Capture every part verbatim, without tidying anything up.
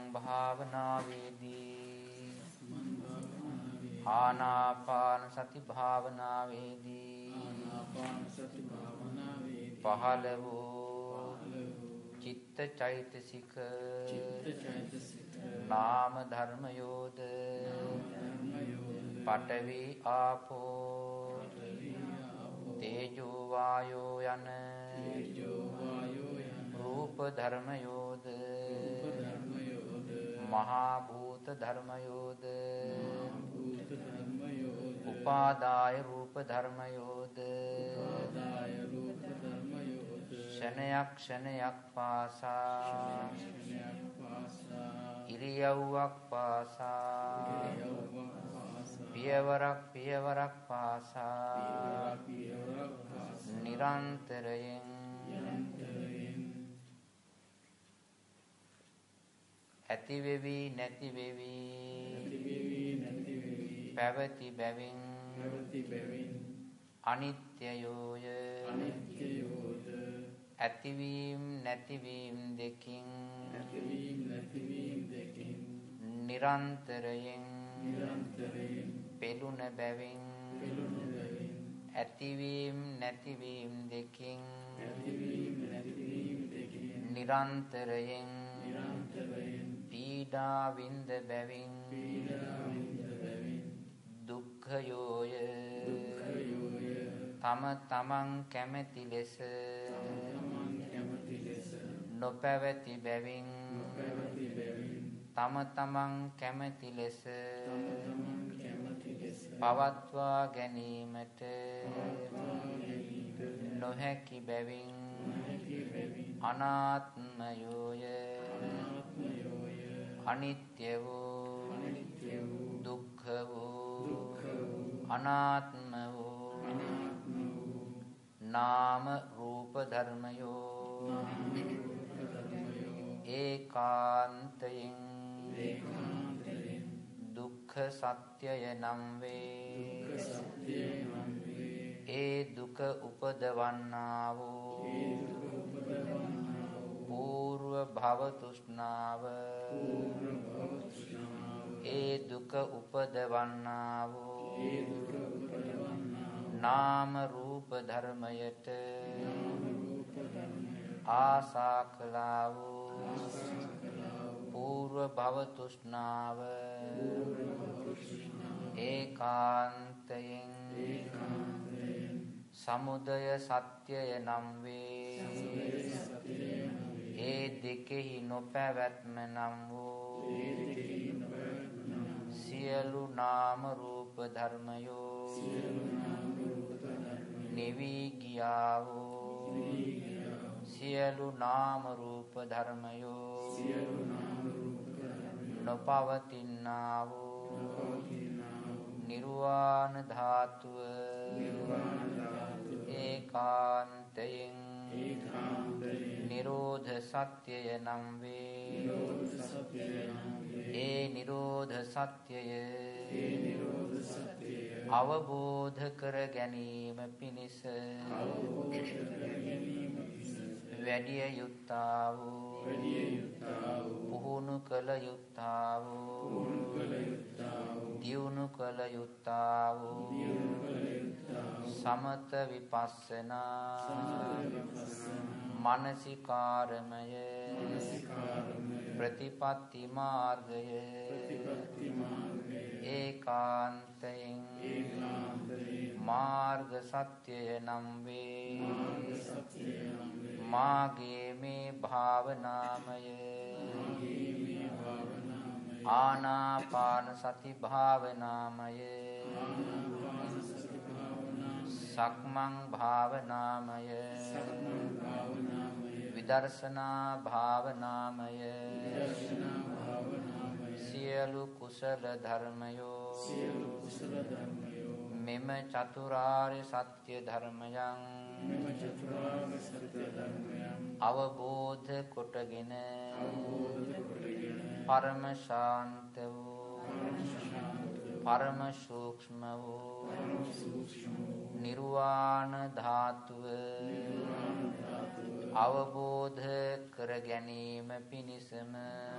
භාවනාවේදී ආනාපාන සති භාවනාවේදී පහළ වූ චිත්ත චෛතසික නාම ධර්මයෝද පඨවි ආපෝ තේජෝ වායෝ යන රූප ධර්මයෝද මහා භූත ධර්මයෝද උපාදාය රූප ධර්මයෝද ක්ෂණයක් ක්ෂණයක් පාසා ඉරියව්වක් පාසා පියවරක් පියවරක් පාසා නිරන්තරයෙන් ඇති වෙවි නැති වෙවි පැවති බැවින් අනිත්‍යයෝය ඇතිවීම නැතිවීම දෙකින් නිරන්තරයෙන් පෙළුණ බැවින් ඇතිවීම නැතිවීම දෙකින් නිරන්තරයෙන් පීඩා විඳ බැවින් දුක්ඛයෝය තම තමන් කැමැති ලෙස නොපැවති බැවින් තම තමන් කැමැති ලෙස පවත්වා ගැනීමට නොහැකි බැවින් අනාත්මයෝය අනිත්‍ය වූ දුක්ඛ වූ අනාත්ම වූ නාම රූප ධර්මයෝ ඒකාන්තයෙන් දුක්ඛ සත්‍යය නම් වේ ඒ දුක උපදවන්නා වූ పూర్ව භව තෘෂ්ණාව ඒ දුක උපදවන්නා වූ නාම රූප ධර්මයට ආසා කළා වූ పూర్ව භව තෘෂ්ණාව ඒකාන්තයෙන් සමුදය සත්‍යය නම් වේ ඒ දෙකෙහි නොපැවැත්ම නම් වූ සියලු නාම රූප ධර්මයෝ නිවි ගියා වූ සියලු නාම රූප ධර්මයෝ නොපවතිනා වූ නිර්වාණ ධාතුව ඒකාන්තයෙන් නිරෝධ සත්‍යය නම් වේ ඒ නිරෝධ සත්‍යය අවබෝධ කර ගැනීම පිණිස වැඩිය යුත්තා වූ පුහුණු කළ යුත්තා වූ දියුණු කළ යුත්තා වූ සමත විපස්සනා මානසිකාරමය ප්‍රතිපත්ති මාර්ගය ඒකාන්තයෙන් මාර්ග සත්‍යය නම් වේ මාගේ මේ භාවනාමය ආනාපාන සති භාවනාමය සක්මන් භාවනාමය විදර්ශනා භාවනාමය සියලු කුසල ධර්මයෝ මෙම චතුරාර්ය සත්‍ය ධර්මයන් අවබෝධ කොටගෙන පරම ශාන්ත වූ පරම සූක්ෂම වූ නිර්වාණ ධාතුව අවබෝධ කර ගැනීම පිණිසම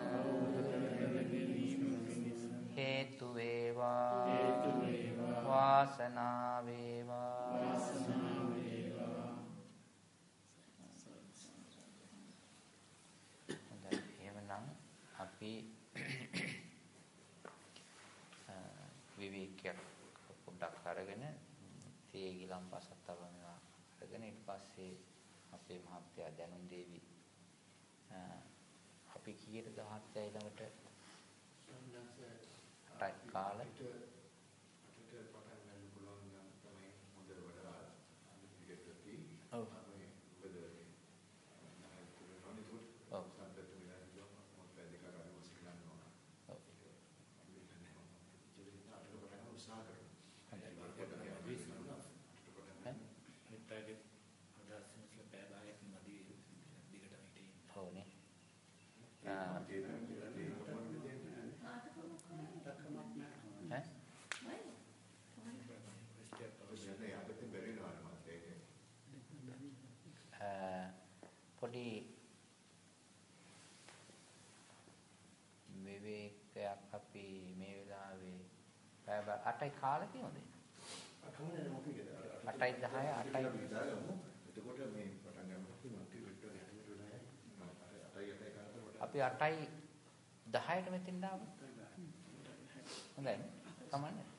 හේතු වේවා වාසනාව වේවා. හොඳයි එහෙනම් අපි විවේකයක් පොඩ්ඩක් අරගෙන තේ ගිලම් පසක් තබනවා අරගෙන ඊට පස්සේ අපේ මහත්තයා දැනුම් දේවි අපි කීයට දහත්ය ළඟට ටයිප් කාලා අපිට පටන් ගන්න පුළුවන් නම් තමයි හොඳ වඩා අනිත් දෙකටි ඔව් අපි බෙදලා ඔව් සම්පූර්ණ වෙලා ඉන්නවා මොකද දෙක කරලා මොස්කලන්න ඕන ඔව් උත්සාහ කරනවා පොඩි විවේකයක් අපි මේ වෙලාවේ පැය අටයි කාලේ තියෙනවද? අටයි දහය අටයි එතකොට මේ පටන් ගන්න අපි අටයි දහයට මෙතෙන් දාමු. හොඳයි. කමන්නේ.